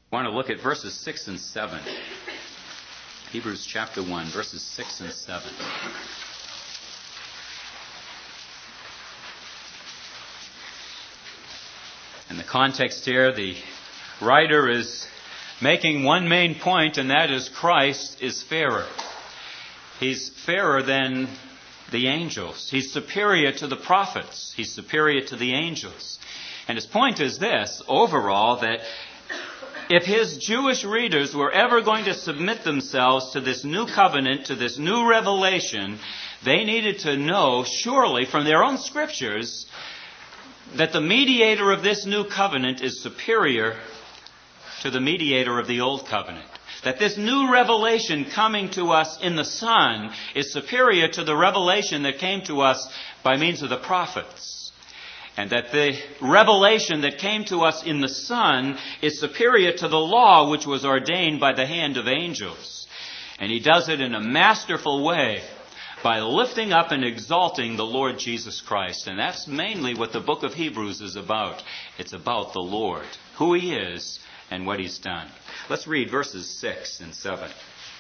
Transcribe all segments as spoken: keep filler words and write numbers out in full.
I want to look at verses six and seven. Hebrews chapter one, verses six and seven. In the context here, the writer is making one main point, and that is Christ is fairer. He's fairer than the angels. He's superior to the prophets. He's superior to the angels. And his point is this, overall, that if his Jewish readers were ever going to submit themselves to this new covenant, to this new revelation, they needed to know, surely, from their own scriptures, that the mediator of this new covenant is superior to the mediator of the old covenant. That this new revelation coming to us in the Son is superior to the revelation that came to us by means of the prophets. And that the revelation that came to us in the Son is superior to the law which was ordained by the hand of angels. And he does it in a masterful way by lifting up and exalting the Lord Jesus Christ. And that's mainly what the book of Hebrews is about. It's about the Lord, who he is and what he's done. Let's read verses six and seven.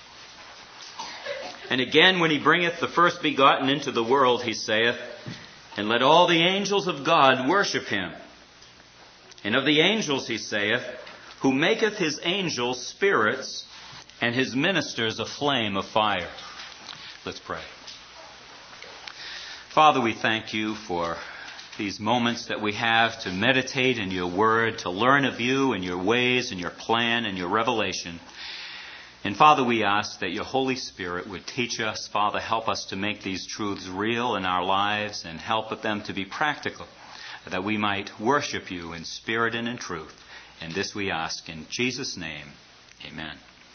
And again, when he bringeth the first begotten into the world, he saith, and let all the angels of God worship him. And of the angels he saith, who maketh his angels spirits, and his ministers a flame of fire. Let's pray. Father, we thank you for these moments that we have to meditate in your word, to learn of you and your ways and your plan and your revelation. And Father, we ask that your Holy Spirit would teach us. Father, help us to make these truths real in our lives and help them to be practical, that we might worship you in spirit and in truth. And this we ask in Jesus' name. Amen.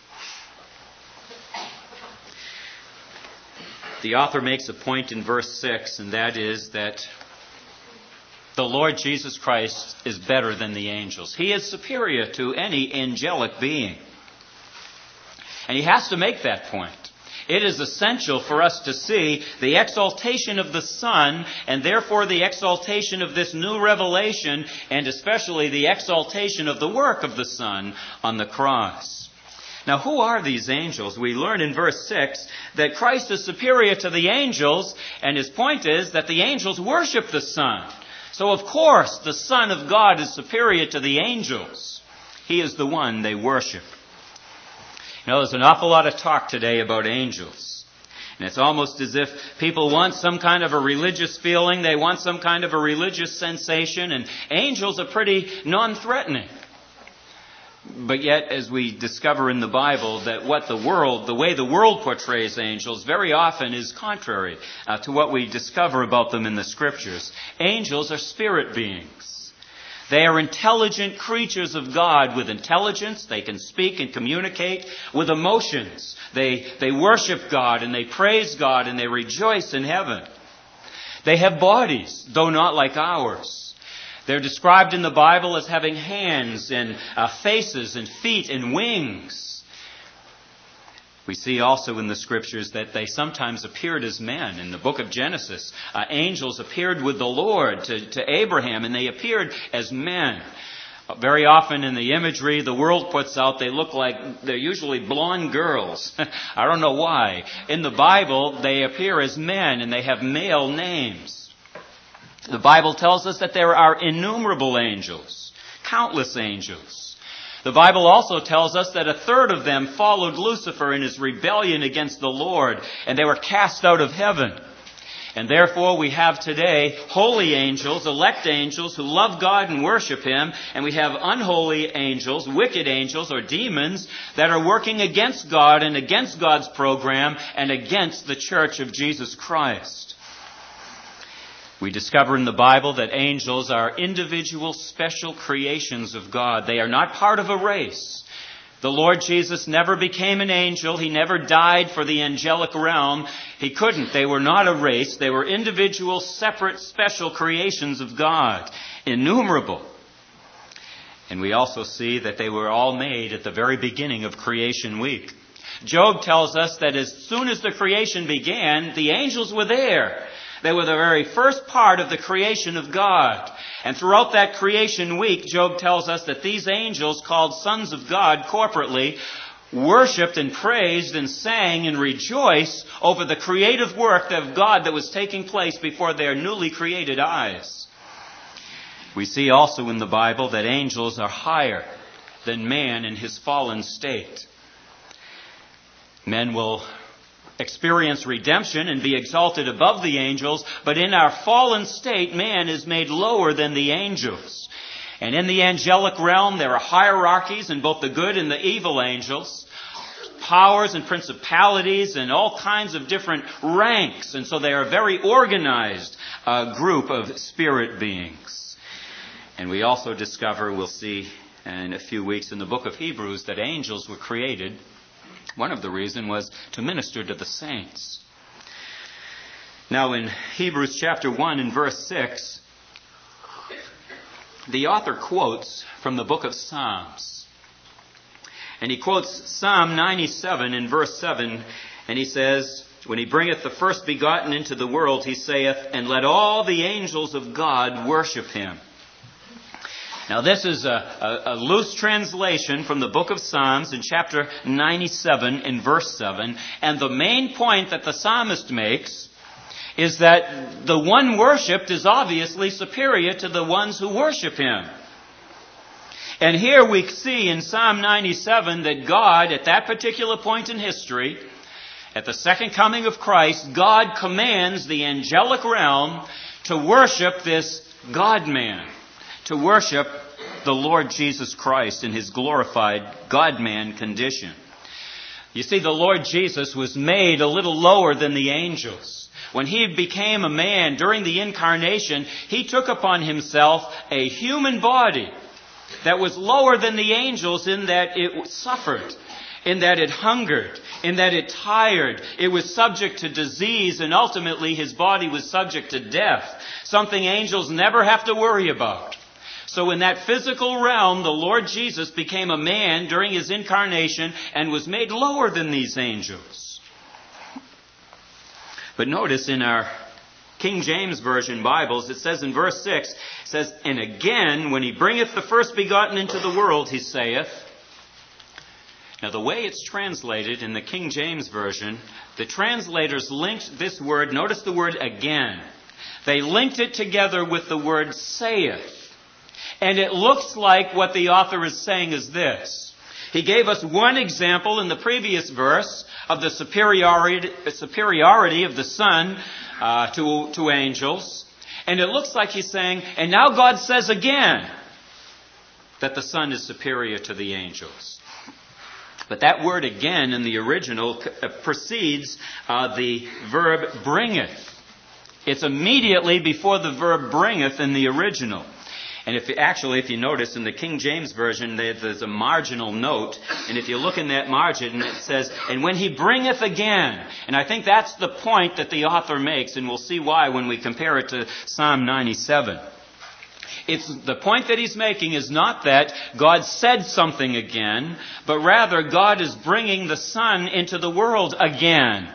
The author makes a point in verse six, and that is that the Lord Jesus Christ is better than the angels. He is superior to any angelic being. And he has to make that point. It is essential for us to see the exaltation of the Son, and therefore the exaltation of this new revelation, and especially the exaltation of the work of the Son on the cross. Now, who are these angels? We learn in verse six that Christ is superior to the angels, and his point is that the angels worship the Son. So, of course, the Son of God is superior to the angels. He is the one they worship. You know, there's an awful lot of talk today about angels. And it's almost as if people want some kind of a religious feeling. They want some kind of a religious sensation. And angels are pretty non-threatening. But yet, as we discover in the Bible, that what the world, the way the world portrays angels very often is contrary uh, to what we discover about them in the Scriptures. Angels are spirit beings. They are intelligent creatures of God with intelligence. They can speak and communicate with emotions. They, they worship God and they praise God and they rejoice in heaven. They have bodies, though not like ours. They're described in the Bible as having hands and uh, faces and feet and wings. We see also in the Scriptures that they sometimes appeared as men. In the book of Genesis, uh, angels appeared with the Lord to, to Abraham, and they appeared as men. Uh, very often in the imagery the world puts out, they look like, they're usually blonde girls. I don't know why. In the Bible, they appear as men, and they have male names. The Bible tells us that there are innumerable angels, countless angels. The Bible also tells us that a third of them followed Lucifer in his rebellion against the Lord, and they were cast out of heaven. And therefore we have today holy angels, elect angels who love God and worship him, and we have unholy angels, wicked angels or demons that are working against God and against God's program and against the church of Jesus Christ. We discover in the Bible that angels are individual special creations of God. They are not part of a race. The Lord Jesus never became an angel. He never died for the angelic realm. He couldn't. They were not a race. They were individual, separate, special creations of God. Innumerable. And we also see that they were all made at the very beginning of creation week. Job tells us that as soon as the creation began, the angels were there. They were the very first part of the creation of God. And throughout that creation week, Job tells us that these angels, called sons of God corporately, worshipped and praised and sang and rejoiced over the creative work of God that was taking place before their newly created eyes. We see also in the Bible that angels are higher than man in his fallen state. Men will experience redemption and be exalted above the angels, but in our fallen state, man is made lower than the angels. And in the angelic realm, there are hierarchies in both the good and the evil angels, powers and principalities and all kinds of different ranks. And so they are a very organized uh, group of spirit beings. And we also discover, we'll see in a few weeks in the book of Hebrews, that angels were created. One of the reasons was to minister to the saints. Now in Hebrews chapter one and verse six, the author quotes from the book of Psalms. And he quotes Psalm ninety-seven in verse seven, and he says, when he bringeth the first begotten into the world, he saith, and let all the angels of God worship him. Now this is a, a, a loose translation from the book of Psalms in chapter ninety-seven in verse seven. And the main point that the psalmist makes is that the one worshipped is obviously superior to the ones who worship him. And here we see in Psalm ninety-seven that God, at that particular point in history, at the second coming of Christ, God commands the angelic realm to worship this God-man, to worship the Lord Jesus Christ in his glorified God-man condition. You see, the Lord Jesus was made a little lower than the angels. When he became a man during the incarnation, he took upon himself a human body that was lower than the angels in that it suffered, in that it hungered, in that it tired. It was subject to disease, and ultimately his body was subject to death, something angels never have to worry about. So in that physical realm, the Lord Jesus became a man during his incarnation and was made lower than these angels. But notice in our King James Version Bibles, it says in verse six, it says, and again, when he bringeth the first begotten into the world, he saith. Now the way it's translated in the King James Version, the translators linked this word, notice the word again. They linked it together with the word saith. And it looks like what the author is saying is this. He gave us one example in the previous verse of the superiority, superiority of the Son uh, to, to angels. And it looks like he's saying, and now God says again that the Son is superior to the angels. But that word again in the original precedes uh, the verb bringeth. It's immediately before the verb bringeth in the original. And if actually, if you notice in the King James Version, there's a marginal note. And if you look in that margin, it says, and when he bringeth again. And I think that's the point that the author makes, and we'll see why when we compare it to Psalm ninety-seven. It's the point that he's making is not that God said something again, but rather God is bringing the Son into the world again.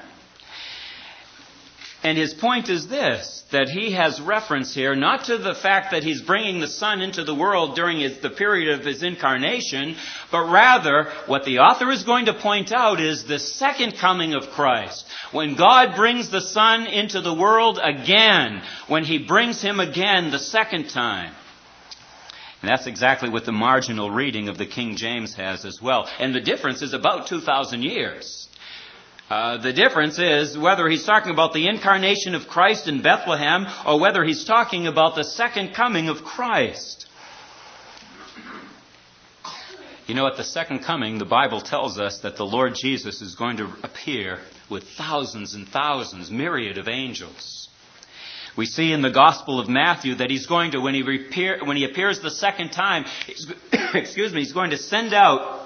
And his point is this, that he has reference here not to the fact that he's bringing the Son into the world during his, the period of his incarnation, but rather what the author is going to point out is the second coming of Christ. When God brings the Son into the world again, when he brings him again the second time. And that's exactly what the marginal reading of the King James has as well. And the difference is about two thousand years. Uh, the difference is whether he's talking about the incarnation of Christ in Bethlehem or whether he's talking about the second coming of Christ. You know, at the second coming, the Bible tells us that the Lord Jesus is going to appear with thousands and thousands, myriad of angels. We see in the Gospel of Matthew that he's going to, when he, reappear, when he appears the second time, excuse me, he's going to send out,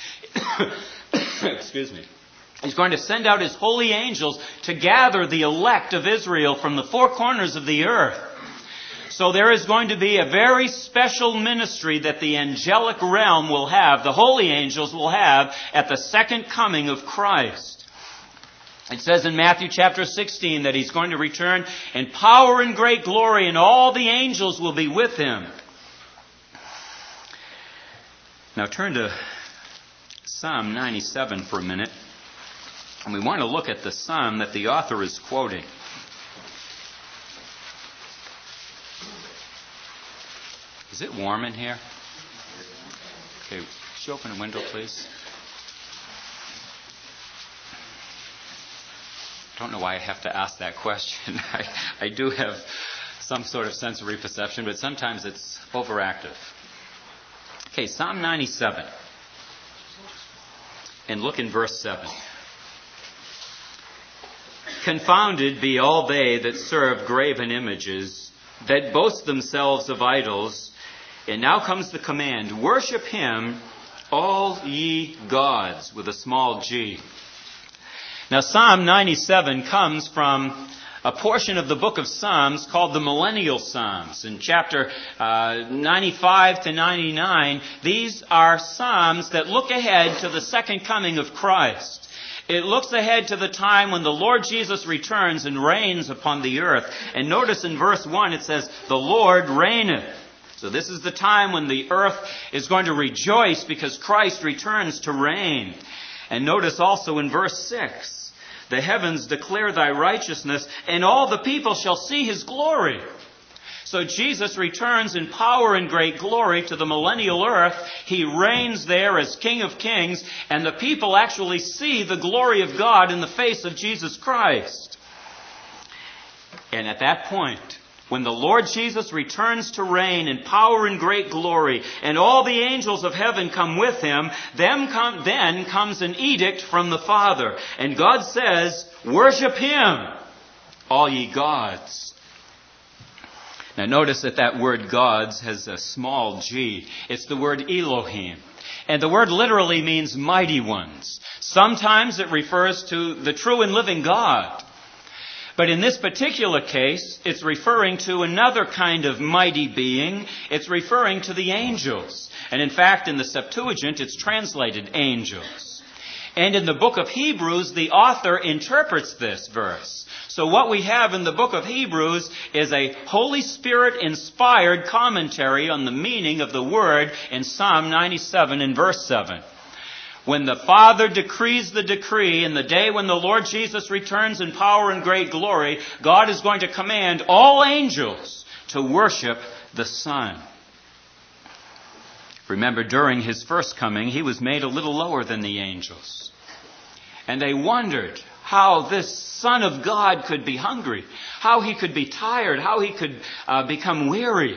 excuse me, He's going to send out his holy angels to gather the elect of Israel from the four corners of the earth. So there is going to be a very special ministry that the angelic realm will have, the holy angels will have, at the second coming of Christ. It says in Matthew chapter sixteen that He's going to return in power and great glory, and all the angels will be with Him. Now turn to Psalm ninety-seven for a minute. And we want to look at the psalm that the author is quoting. Is it warm in here? Okay, could you open a window, please? I don't know why I have to ask that question. I, I do have some sort of sensory perception, but sometimes it's overactive. Okay, Psalm ninety-seven. And look in verse seven. Confounded be all they that serve graven images, that boast themselves of idols. And now comes the command, worship Him, all ye gods, with a small g. Now Psalm ninety-seven comes from a portion of the book of Psalms called the Millennial Psalms. In chapter uh, ninety-five to ninety-nine, these are psalms that look ahead to the second coming of Christ. It looks ahead to the time when the Lord Jesus returns and reigns upon the earth. And notice in verse one it says, the Lord reigneth. So this is the time when the earth is going to rejoice because Christ returns to reign. And notice also in verse six, the heavens declare thy righteousness, and all the people shall see his glory. So Jesus returns in power and great glory to the millennial earth. He reigns there as King of Kings, and the people actually see the glory of God in the face of Jesus Christ. And at that point, when the Lord Jesus returns to reign in power and great glory, and all the angels of heaven come with Him, then, come, then comes an edict from the Father. And God says, worship Him, all ye gods. Now notice that that word gods has a small g. It's the word Elohim. And the word literally means mighty ones. Sometimes it refers to the true and living God. But in this particular case, it's referring to another kind of mighty being. It's referring to the angels. And in fact, in the Septuagint, it's translated angels. And in the book of Hebrews, the author interprets this verse. So what we have in the book of Hebrews is a Holy Spirit-inspired commentary on the meaning of the word in Psalm ninety-seven and verse seven. When the Father decrees the decree, in the day when the Lord Jesus returns in power and great glory, God is going to command all angels to worship the Son. Remember, during His first coming, He was made a little lower than the angels. And they wondered how this Son of God could be hungry, how He could be tired, how He could uh, become weary.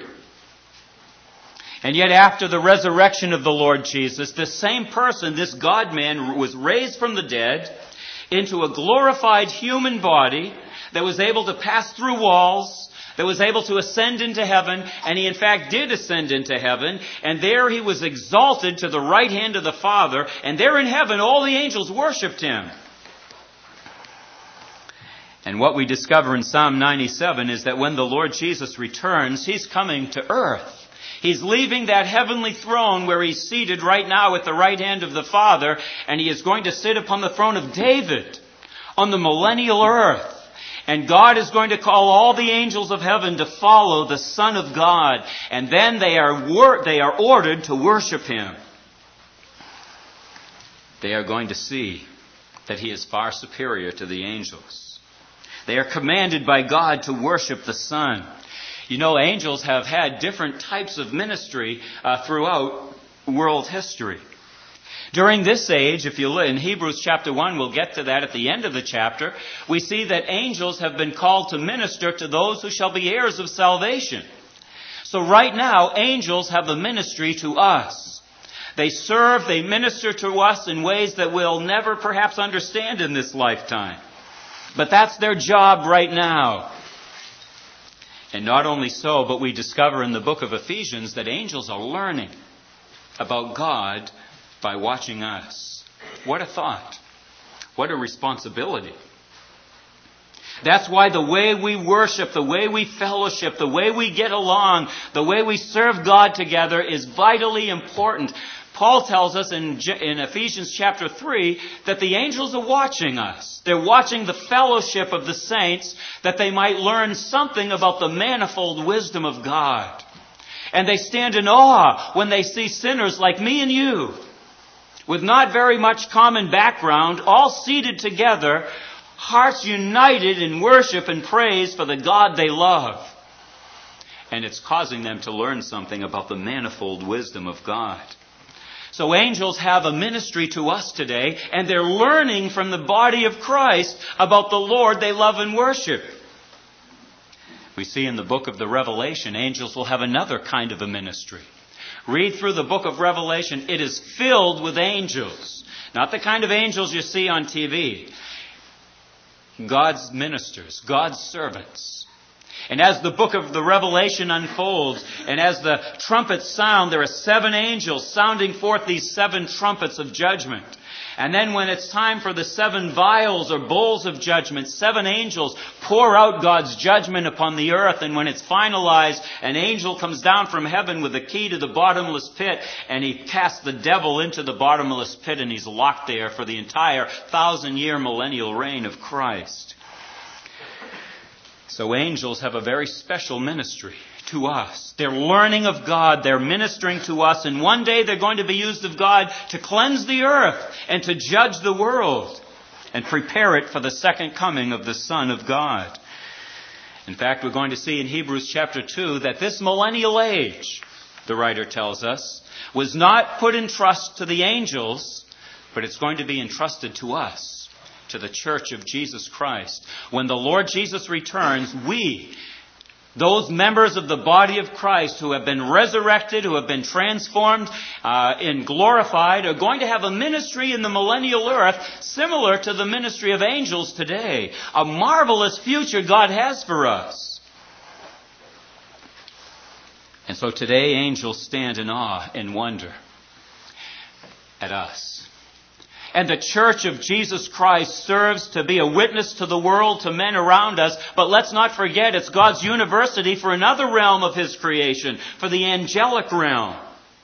And yet after the resurrection of the Lord Jesus, this same person, this God-man, was raised from the dead into a glorified human body that was able to pass through walls, that was able to ascend into heaven, and He in fact did ascend into heaven, and there He was exalted to the right hand of the Father, and there in heaven all the angels worshipped Him. And what we discover in Psalm ninety-seven is that when the Lord Jesus returns, He's coming to earth. He's leaving that heavenly throne where He's seated right now at the right hand of the Father, and He is going to sit upon the throne of David on the millennial earth. And God is going to call all the angels of heaven to follow the Son of God, and then they are wor- they are ordered to worship Him. They are going to see that He is far superior to the angels. They are commanded by God to worship the Son. You know, angels have had different types of ministry uh, throughout world history. During this age, if you look in Hebrews chapter one, we'll get to that at the end of the chapter, we see that angels have been called to minister to those who shall be heirs of salvation. So right now, angels have a ministry to us. They serve, they minister to us in ways that we'll never perhaps understand in this lifetime. But that's their job right now. And not only so, but we discover in the book of Ephesians that angels are learning about God by watching us. What a thought. What a responsibility. That's why the way we worship, the way we fellowship, the way we get along, the way we serve God together is vitally important. Paul tells us in, in Ephesians chapter three that the angels are watching us. They're watching the fellowship of the saints that they might learn something about the manifold wisdom of God. And they stand in awe when they see sinners like me and you, with not very much common background, all seated together, hearts united in worship and praise for the God they love. And it's causing them to learn something about the manifold wisdom of God. So angels have a ministry to us today, and they're learning from the body of Christ about the Lord they love and worship. We see in the book of the Revelation, angels will have another kind of a ministry. Read through the book of Revelation. It is filled with angels. Not the kind of angels you see on T V. God's ministers, God's servants. And as the book of the Revelation unfolds, and as the trumpets sound, there are seven angels sounding forth these seven trumpets of judgment. And then when it's time for the seven vials or bowls of judgment, seven angels pour out God's judgment upon the earth. And when it's finalized, an angel comes down from heaven with the key to the bottomless pit, and he casts the devil into the bottomless pit, and he's locked there for the entire thousand-year millennial reign of Christ. So angels have a very special ministry to us. They're learning of God. They're ministering to us. And one day they're going to be used of God to cleanse the earth and to judge the world and prepare it for the second coming of the Son of God. In fact, we're going to see in Hebrews chapter two that this millennial age, the writer tells us, was not put in trust to the angels, but it's going to be entrusted to us, to the church of Jesus Christ. When the Lord Jesus returns, we, those members of the body of Christ who have been resurrected, who have been transformed uh, and glorified, are going to have a ministry in the millennial earth similar to the ministry of angels today. A marvelous future God has for us. And so today angels stand in awe and wonder at us. And the church of Jesus Christ serves to be a witness to the world, to men around us. But let's not forget, it's God's university for another realm of His creation, for the angelic realm.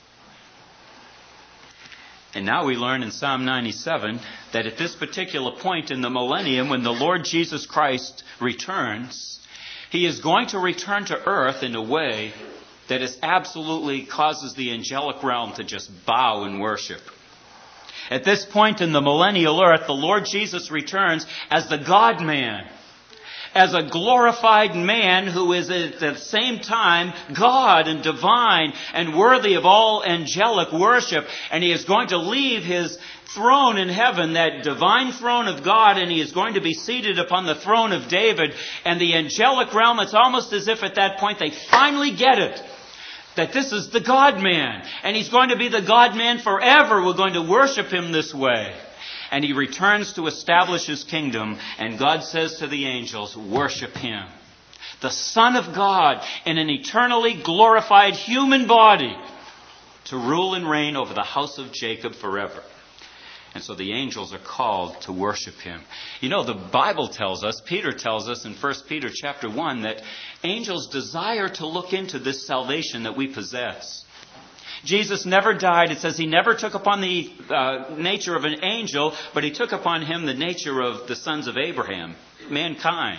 And now we learn in Psalm ninety-seven that at this particular point in the millennium, when the Lord Jesus Christ returns, He is going to return to earth in a way that is absolutely causes the angelic realm to just bow in worship. At this point in the millennial earth, the Lord Jesus returns as the God-man, as a glorified man who is at the same time God and divine and worthy of all angelic worship. And He is going to leave His throne in heaven, that divine throne of God, and He is going to be seated upon the throne of David. And the angelic realm, it's almost as if at that point they finally get it. That this is the God-man. And He's going to be the God-man forever. We're going to worship Him this way. And He returns to establish His kingdom. And God says to the angels, worship Him. The Son of God in an eternally glorified human body to rule and reign over the house of Jacob forever. And so the angels are called to worship Him. You know, the Bible tells us, Peter tells us in First Peter chapter one, that angels desire to look into this salvation that we possess. Jesus never died. It says He never took upon the uh, nature of an angel, but He took upon Him the nature of the sons of Abraham, mankind.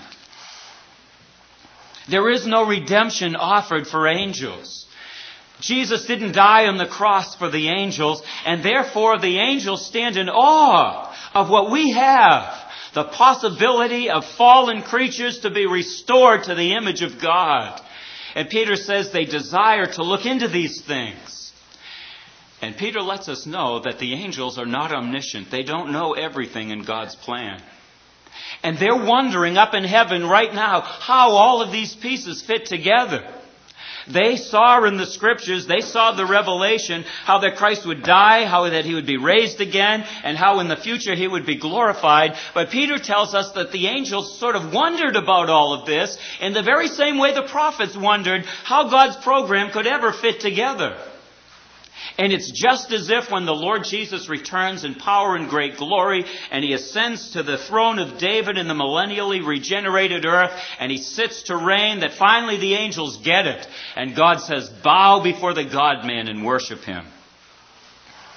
There is no redemption offered for angels. Jesus didn't die on the cross for the angels, and therefore the angels stand in awe of what we have. The possibility of fallen creatures to be restored to the image of God. And Peter says they desire to look into these things. And Peter lets us know that the angels are not omniscient. They don't know everything in God's plan. And they're wondering up in heaven right now how all of these pieces fit together. They saw in the Scriptures, they saw the revelation, how that Christ would die, how that He would be raised again, and how in the future He would be glorified. But Peter tells us that the angels sort of wondered about all of this in the very same way the prophets wondered how God's program could ever fit together. And it's just as if when the Lord Jesus returns in power and great glory, and He ascends to the throne of David in the millennially regenerated earth, and He sits to reign, that finally the angels get it. And God says, bow before the God-man and worship Him.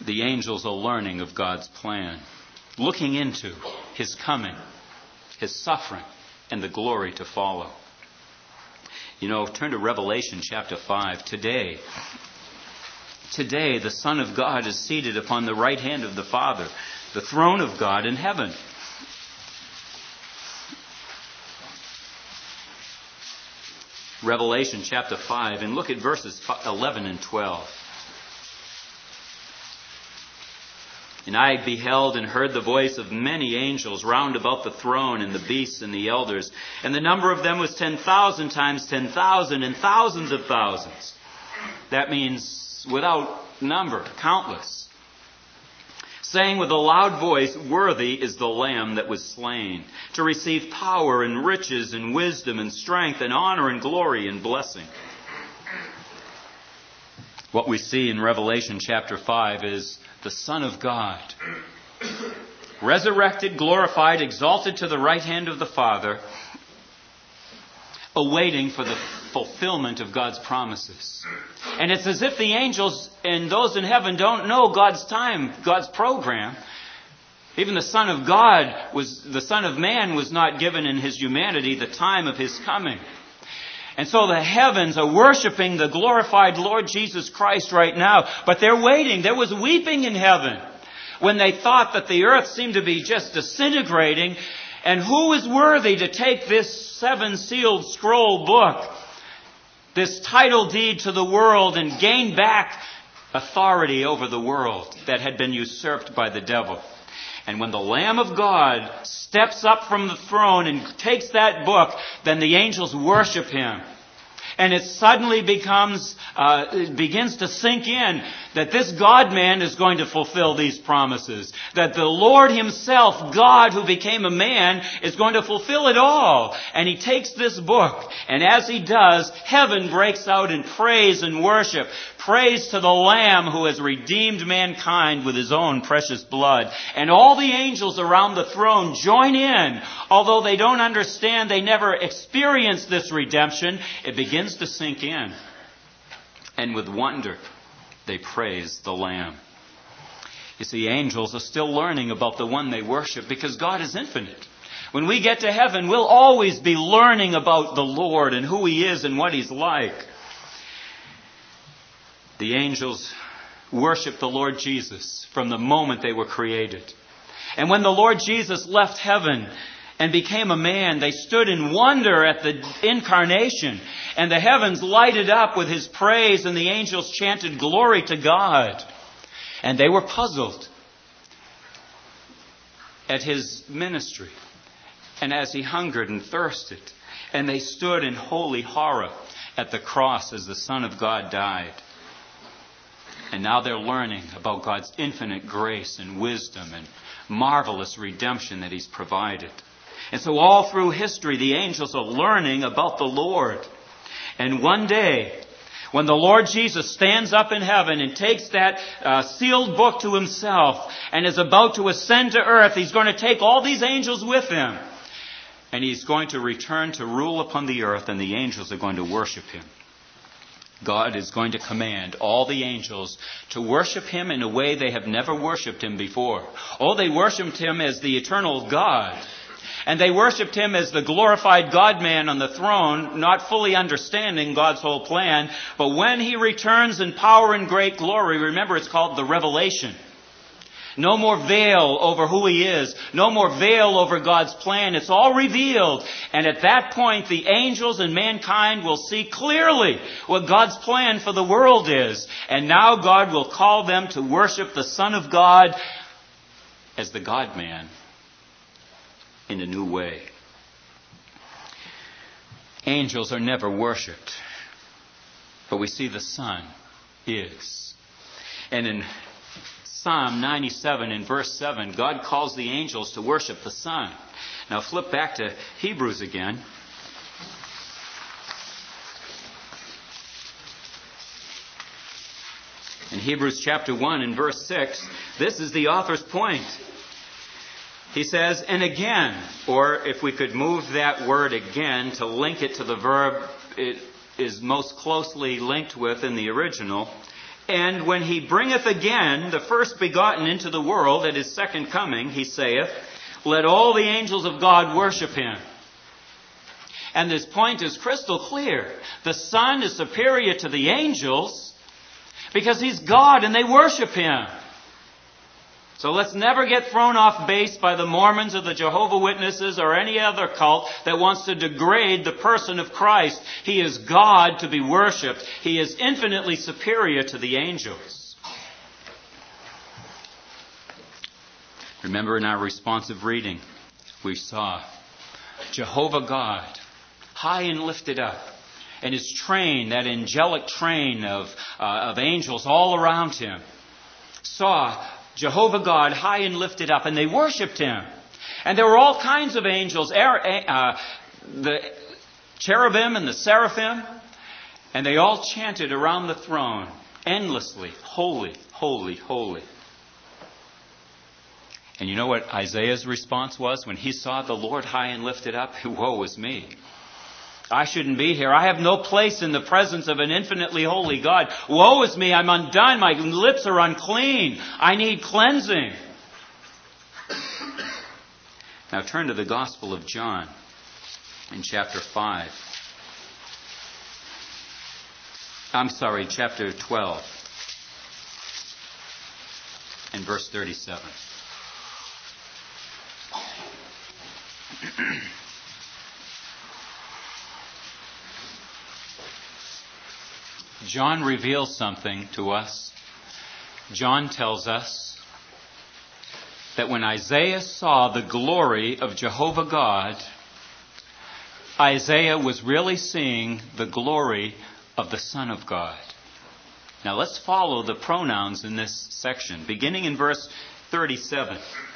the angels are learning of God's plan, looking into His coming, His suffering, and the glory to follow. You know, turn to Revelation chapter five. Today, today the Son of God is seated upon the right hand of the Father, the throne of God in heaven. Revelation chapter five, and look at verses eleven and twelve. And I beheld and heard the voice of many angels round about the throne and the beasts and the elders. And the number of them was ten thousand times ten thousand and thousands of thousands. That means without number, countless. Saying with a loud voice, worthy is the Lamb that was slain, to receive power and riches and wisdom and strength and honor and glory and blessing. What we see in Revelation chapter five is the Son of God, resurrected, glorified, exalted to the right hand of the Father, awaiting for the fulfillment of God's promises. And it's as if the angels and those in heaven don't know God's time, God's program. Even the Son of God was, the Son of Man was not given in His humanity the time of His coming. And so the heavens are worshiping the glorified Lord Jesus Christ right now. But they're waiting. There was weeping in heaven when they thought that the earth seemed to be just disintegrating. And who is worthy to take this seven-sealed scroll book, this title deed to the world, and gain back authority over the world that had been usurped by the devil? And when the Lamb of God steps up from the throne and takes that book, then the angels worship Him. And it suddenly becomes, uh, it begins to sink in that this God-man is going to fulfill these promises. That the Lord Himself, God who became a man, is going to fulfill it all. And He takes this book, and as He does, heaven breaks out in praise and worship. Praise to the Lamb who has redeemed mankind with His own precious blood. And all the angels around the throne join in. Although they don't understand, they never experience this redemption, it begins to sink in. And with wonder, they praise the Lamb. You see, angels are still learning about the one they worship because God is infinite. When we get to heaven, we'll always be learning about the Lord and who He is and what He's like. The angels worshiped the Lord Jesus from the moment they were created. And when the Lord Jesus left heaven and became a man, they stood in wonder at the incarnation. And the heavens lighted up with His praise, and the angels chanted glory to God. And they were puzzled at His ministry and as He hungered and thirsted. And they stood in holy horror at the cross as the Son of God died. And now they're learning about God's infinite grace and wisdom and marvelous redemption that He's provided. And so all through history, the angels are learning about the Lord. And one day, when the Lord Jesus stands up in heaven and takes that uh, sealed book to Himself and is about to ascend to earth, He's going to take all these angels with Him. And He's going to return to rule upon the earth, and the angels are going to worship Him. God is going to command all the angels to worship Him in a way they have never worshipped Him before. Oh, they worshipped Him as the eternal God. And they worshipped Him as the glorified God-man on the throne, not fully understanding God's whole plan. But when He returns in power and great glory, remember it's called the revelation. No more veil over who He is. No more veil over God's plan. It's all revealed. And at that point, the angels and mankind will see clearly what God's plan for the world is. And now God will call them to worship the Son of God as the God-man in a new way. Angels are never worshipped, but we see the Son is. And in Psalm ninety-seven in verse seven, God calls the angels to worship the Son. Now flip back to Hebrews again. In Hebrews chapter one and verse six, this is the author's point. He says, and again, or if we could move that word again to link it to the verb it is most closely linked with in the original, And when he bringeth again the first begotten into the world at his second coming, he saith, let all the angels of God worship him. And this point is crystal clear. The Son is superior to the angels because he's God and they worship him. So let's never get thrown off base by the Mormons or the Jehovah's Witnesses or any other cult that wants to degrade the person of Christ. He is God to be worshipped. He is infinitely superior to the angels. Remember in our responsive reading, we saw Jehovah God, high and lifted up, and his train, that angelic train of, uh, of angels all around him, saw Jehovah God high and lifted up, and they worshipped him. And there were all kinds of angels, uh, the cherubim and the seraphim, and they all chanted around the throne endlessly, holy, holy, holy. And you know what Isaiah's response was when he saw the Lord high and lifted up? Woe is me. I shouldn't be here. I have no place in the presence of an infinitely holy God. Woe is me. I'm undone. My lips are unclean. I need cleansing. Now turn to the Gospel of John in chapter five. I'm sorry, chapter twelve and verse thirty-seven. John reveals something to us. John tells us that when Isaiah saw the glory of Jehovah God, Isaiah was really seeing the glory of the Son of God. Now let's follow the pronouns in this section, beginning in verse thirty-seven.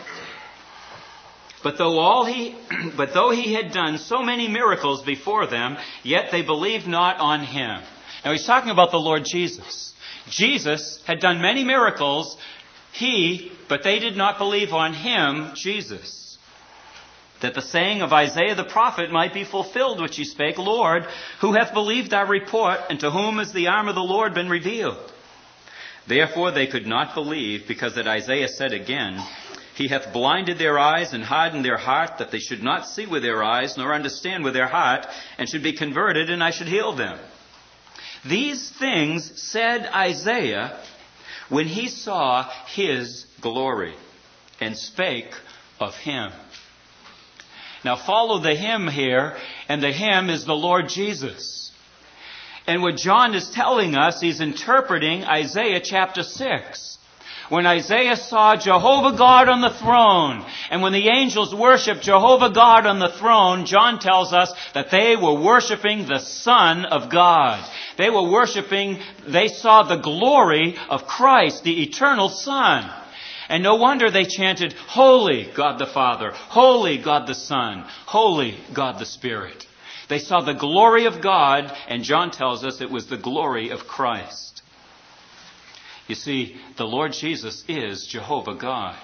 But though all he, but though he had done so many miracles before them, yet they believed not on him. Now he's talking about the Lord Jesus. Jesus had done many miracles, he, but they did not believe on him, Jesus. That the saying of Isaiah the prophet might be fulfilled, which he spake, Lord, who hath believed our report, and to whom has the arm of the Lord been revealed? Therefore they could not believe, because that Isaiah said again, he hath blinded their eyes and hardened their heart, that they should not see with their eyes, nor understand with their heart, and should be converted, and I should heal them. These things said Isaiah when he saw his glory, and spake of him. Now follow the hymn here, and the hymn is the Lord Jesus. And what John is telling us, he's interpreting Isaiah chapter six. When Isaiah saw Jehovah God on the throne, and when the angels worshiped Jehovah God on the throne, John tells us that they were worshiping the Son of God. They were worshiping, they saw the glory of Christ, the eternal Son. And no wonder they chanted, Holy God the Father, Holy God the Son, Holy God the Spirit. They saw the glory of God, and John tells us it was the glory of Christ. You see, the Lord Jesus is Jehovah God.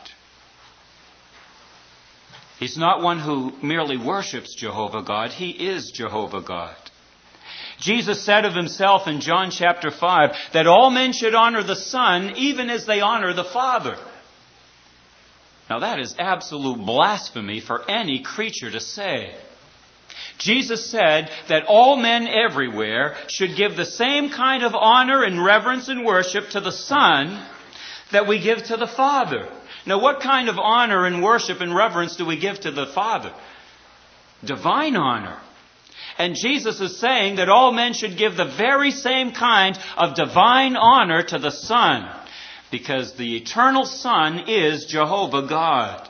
He's not one who merely worships Jehovah God. He is Jehovah God. Jesus said of himself in John chapter five that all men should honor the Son even as they honor the Father. Now that is absolute blasphemy for any creature to say. Jesus said that all men everywhere should give the same kind of honor and reverence and worship to the Son that we give to the Father. Now, what kind of honor and worship and reverence do we give to the Father? Divine honor. And Jesus is saying that all men should give the very same kind of divine honor to the Son, because the eternal Son is Jehovah God.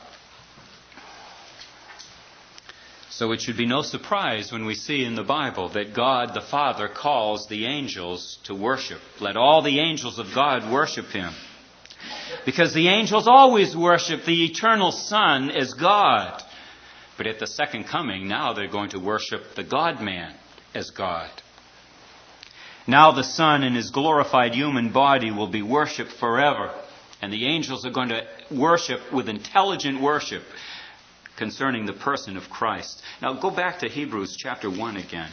So it should be no surprise when we see in the Bible that God the Father calls the angels to worship. Let all the angels of God worship him. Because the angels always worship the eternal Son as God. But at the second coming, now they're going to worship the God-man as God. Now the Son in his glorified human body will be worshipped forever. And the angels are going to worship with intelligent worship concerning the person of Christ. Now go back to Hebrews chapter one again.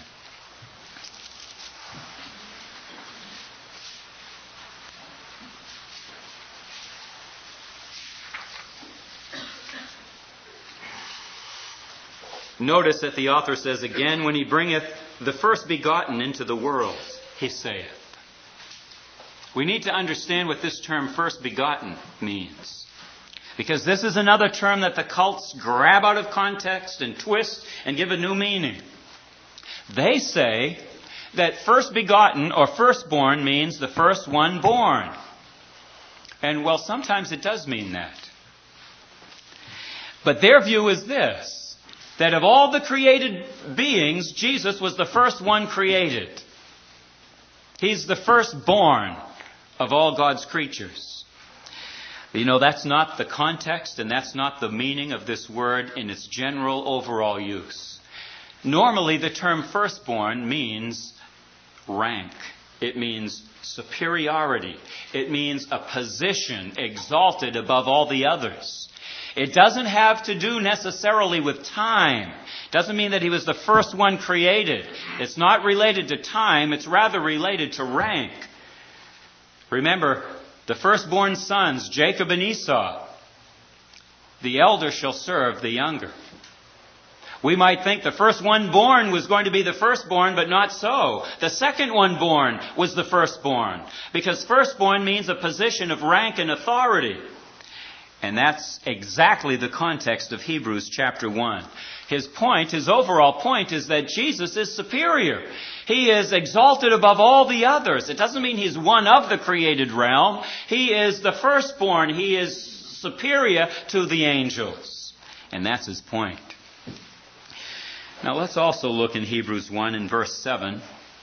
Notice that the author says again, when he bringeth the first begotten into the world, he saith. We need to understand what this term first begotten means. Because this is another term that the cults grab out of context and twist and give a new meaning. They say that first begotten or firstborn means the first one born. And well, sometimes it does mean that. But their view is this, that of all the created beings, Jesus was the first one created. He's the firstborn of all God's creatures. But you know, that's not the context and that's not the meaning of this word in its general overall use. Normally, the term firstborn means rank. It means superiority. It means a position exalted above all the others. It doesn't have to do necessarily with time. It doesn't mean that he was the first one created. It's not related to time. It's rather related to rank. Remember, the firstborn sons, Jacob and Esau, the elder shall serve the younger. We might think the first one born was going to be the firstborn, but not so. The second one born was the firstborn, because firstborn means a position of rank and authority. And that's exactly the context of Hebrews chapter one. His point, his overall point, is that Jesus is superior. He is exalted above all the others. It doesn't mean he's one of the created realm. He is the firstborn. He is superior to the angels. And that's his point. Now let's also look in Hebrews one in verse seven.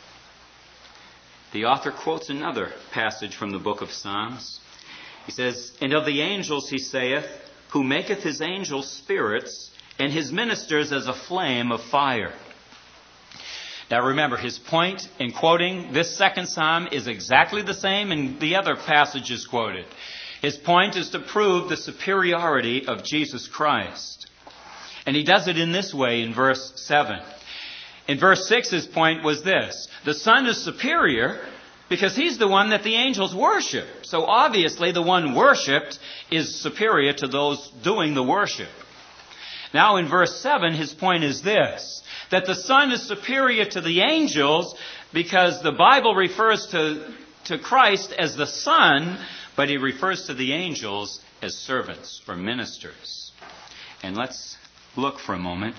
The author quotes another passage from the book of Psalms. He says, "And of the angels he saith, who maketh his angels spirits, and his ministers as a flame of fire." Now remember, his point in quoting this second psalm is exactly the same in the other passages quoted. His point is to prove the superiority of Jesus Christ. And he does it in this way in verse seven. In verse six, his point was this: the Son is superior because he's the one that the angels worship. So obviously the one worshipped is superior to those doing the worship. Now in verse seven, his point is this: that the Son is superior to the angels because the Bible refers to, to Christ as the Son, but he refers to the angels as servants or ministers. And let's look for a moment.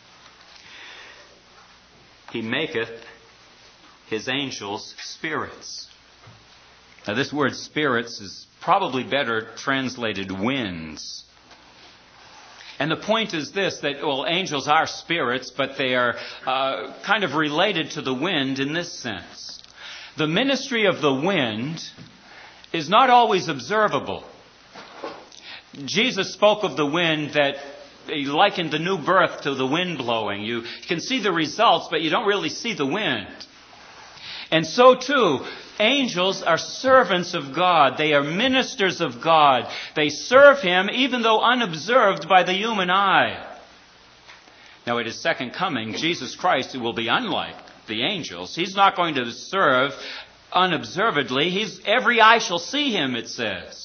He maketh his angels spirits. Now this word spirits is probably better translated winds. And the point is this, that, well, angels are spirits, but they are uh, kind of related to the wind in this sense. The ministry of the wind is not always observable. Jesus spoke of the wind that he likened the new birth to the wind blowing. You can see the results, but you don't really see the wind. And so too, angels are servants of God. They are ministers of God. They serve him even though unobserved by the human eye. Now at his second coming, Jesus Christ will be unlike the angels. He's not going to serve unobservedly. He's, every eye shall see him, it says.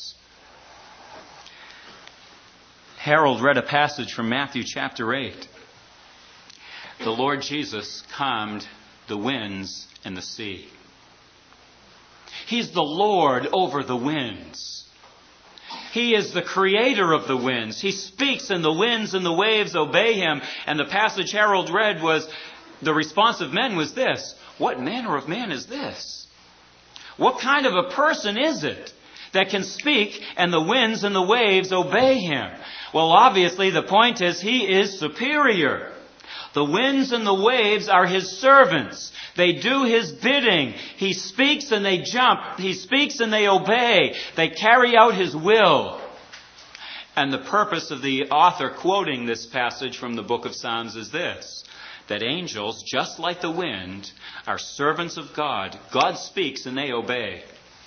Harold read a passage from Matthew chapter eight. The Lord Jesus calmed the winds and the sea. He's the Lord over the winds. He is the creator of the winds. He speaks and the winds and the waves obey him. And the passage Harold read was, the response of men was this: what manner of man is this? What kind of a person is it that can speak and the winds and the waves obey him? Well, obviously the point is he is superior. The winds and the waves are his servants. They do his bidding. He speaks and they jump. He speaks and they obey. They carry out his will. And the purpose of the author quoting this passage from the book of Psalms is this: that angels, just like the wind, are servants of God. God speaks and they obey.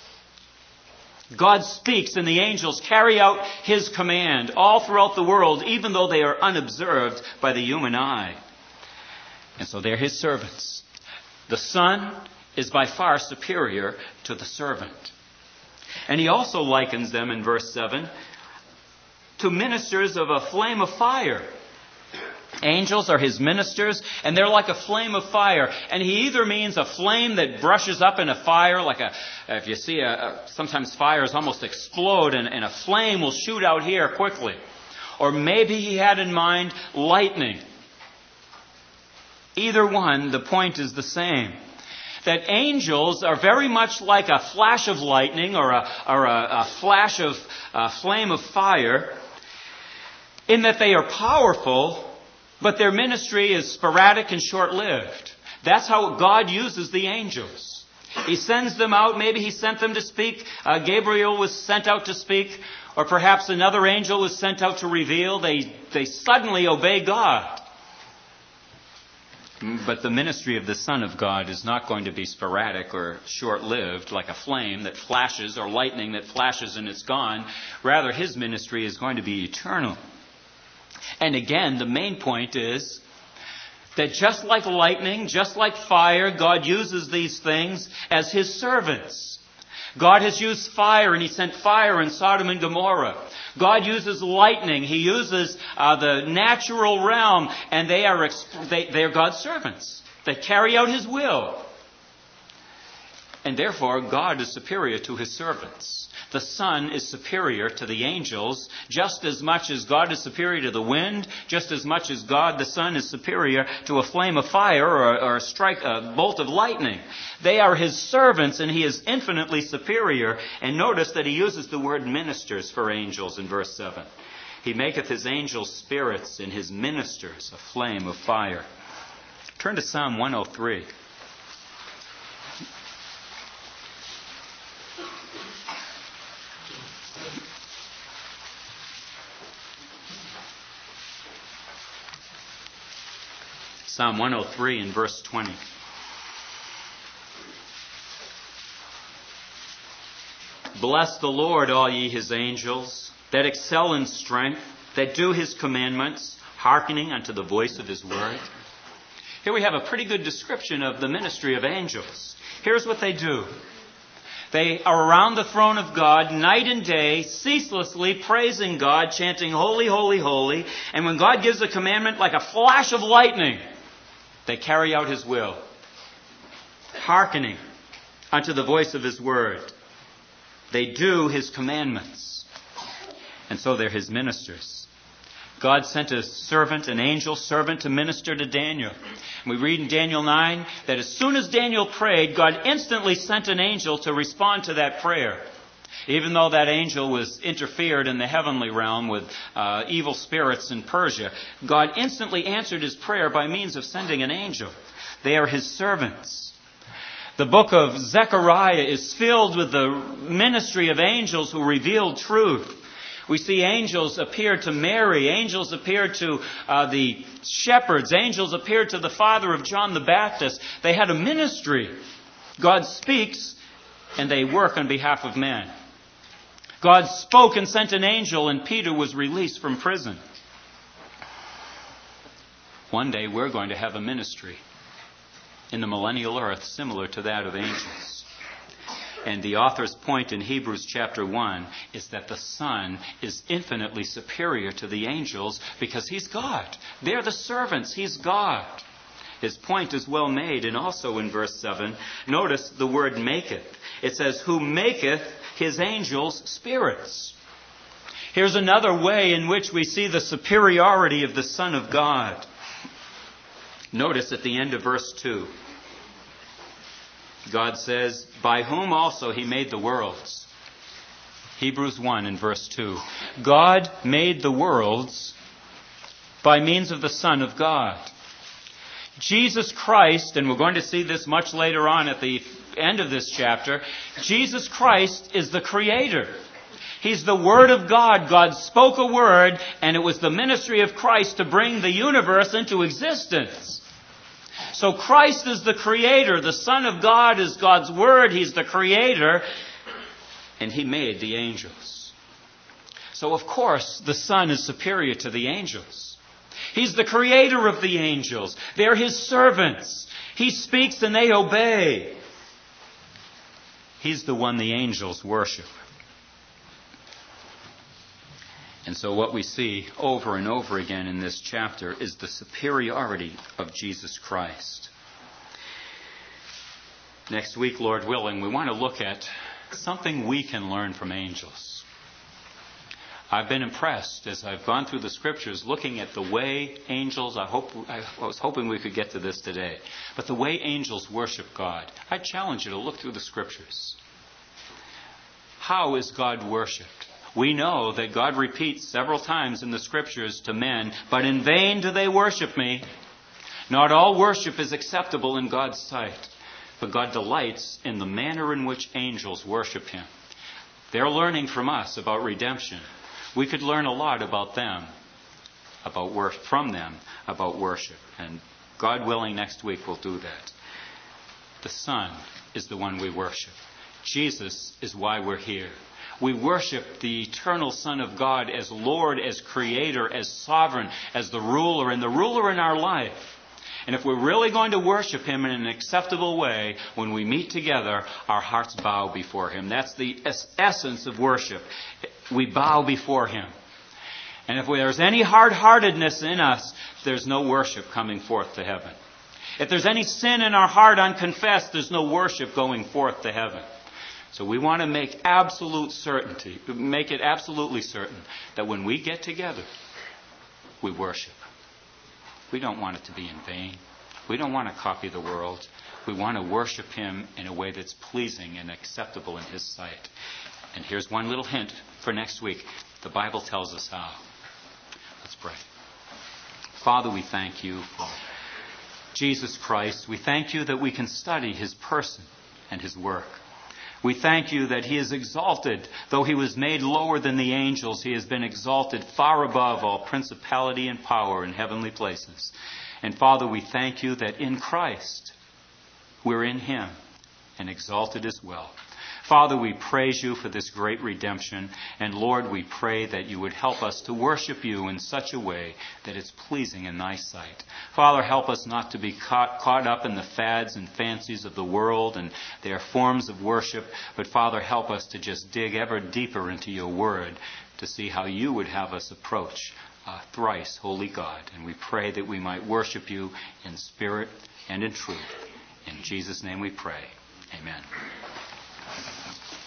God speaks and the angels carry out his command all throughout the world, even though they are unobserved by the human eye. And so they're his servants. The Son is by far superior to the servant. And he also likens them in verse seven to ministers of a flame of fire. Angels are his ministers, and they're like a flame of fire. And he either means a flame that brushes up in a fire, like a, if you see, a, a sometimes fires almost explode, and, and a flame will shoot out here quickly. Or maybe he had in mind lightning. Either one, the point is the same. That angels are very much like a flash of lightning or a, or a, a flash of a flame of fire, in that they are powerful, but their ministry is sporadic and short-lived. That's how God uses the angels. He sends them out. Maybe he sent them to speak. Uh, Gabriel was sent out to speak. Or perhaps another angel was sent out to reveal. They, they suddenly obey God. But the ministry of the Son of God is not going to be sporadic or short-lived, like a flame that flashes or lightning that flashes and it's gone. Rather, his ministry is going to be eternal. And again, the main point is that just like lightning, just like fire, God uses these things as his servants. God has used fire, and he sent fire in Sodom and Gomorrah. God uses lightning. He uses uh, the natural realm, and they are they, they are God's servants. They carry out his will. And therefore, God is superior to his servants. The Son is superior to the angels, just as much as God is superior to the wind, just as much as God, the Son, is superior to a flame of fire or, or a, strike, a bolt of lightning. They are his servants, and he is infinitely superior. And notice that he uses the word ministers for angels in verse seven. He maketh his angels spirits and his ministers a flame of fire. Turn to Psalm one oh three. Psalm one oh three and verse twenty. Bless the Lord, all ye his angels, that excel in strength, that do his commandments, hearkening unto the voice of his word. Here we have a pretty good description of the ministry of angels. Here's what they do. They are around the throne of God night and day, ceaselessly praising God, chanting, holy, holy, holy. And when God gives a commandment like a flash of lightning, they carry out his will, hearkening unto the voice of his word. They do his commandments. And so they're his ministers. God sent a servant, an angel servant, to minister to Daniel. And we read in Daniel nine that as soon as Daniel prayed, God instantly sent an angel to respond to that prayer. Even though that angel was interfered in the heavenly realm with uh, evil spirits in Persia, God instantly answered his prayer by means of sending an angel. They are his servants. The book of Zechariah is filled with the ministry of angels who reveal truth. We see angels appear to Mary. Angels appear to uh, the shepherds. Angels appear to the father of John the Baptist. They had a ministry. God speaks, and they work on behalf of men. God spoke and sent an angel, and Peter was released from prison. One day we're going to have a ministry in the millennial earth similar to that of angels. And the author's point in Hebrews chapter one is that the Son is infinitely superior to the angels because he's God. They're the servants. He's God. His point is well made. And also in verse seven, notice the word maketh. It says, who maketh his angels spirits. Here's another way in which we see the superiority of the Son of God. Notice at the end of verse two, God says, by whom also he made the worlds. Hebrews one and verse two. God made the worlds by means of the Son of God. Jesus Christ, and we're going to see this much later on at the end of this chapter, Jesus Christ is the Creator. He's the Word of God. God spoke a word, and it was the ministry of Christ to bring the universe into existence. So Christ is the Creator. The Son of God is God's Word. He's the Creator. And He made the angels. So of course, the Son is superior to the angels. He's the Creator of the angels. They're His servants. He speaks and they obey. He's the one the angels worship. And so what we see over and over again in this chapter is the superiority of Jesus Christ. Next week, Lord willing, we want to look at something we can learn from angels. I've been impressed as I've gone through the Scriptures looking at the way angels, I hope I was hoping we could get to this today, but the way angels worship God. I challenge you to look through the Scriptures. How is God worshipped? We know that God repeats several times in the Scriptures to men, but in vain do they worship me. Not all worship is acceptable in God's sight, but God delights in the manner in which angels worship Him. They're learning from us about redemption. We could learn a lot about them, about wor- from them, about worship. And God willing, next week we'll do that. The Son is the one we worship. Jesus is why we're here. We worship the eternal Son of God as Lord, as Creator, as Sovereign, as the ruler, and the ruler in our life. And if we're really going to worship Him in an acceptable way, when we meet together, our hearts bow before Him. That's the essence of worship. We bow before Him. And if there's any hard-heartedness in us, there's no worship coming forth to heaven. If there's any sin in our heart unconfessed, there's no worship going forth to heaven. So we want to make absolute certainty, make it absolutely certain that when we get together, we worship. We don't want it to be in vain. We don't want to copy the world. We want to worship Him in a way that's pleasing and acceptable in His sight. And here's one little hint for next week. The Bible tells us how. Let's pray. Father, we thank You for Jesus Christ. We thank You that we can study His person and His work. We thank You that He is exalted. Though He was made lower than the angels, He has been exalted far above all principality and power in heavenly places. And Father, we thank You that in Christ we're in Him and exalted as well. Father, we praise You for this great redemption. And Lord, we pray that You would help us to worship You in such a way that it's pleasing in Thy sight. Father, help us not to be caught, caught up in the fads and fancies of the world and their forms of worship. But Father, help us to just dig ever deeper into Your Word to see how You would have us approach uh, thrice holy God. And we pray that we might worship You in spirit and in truth. In Jesus' name we pray. Amen.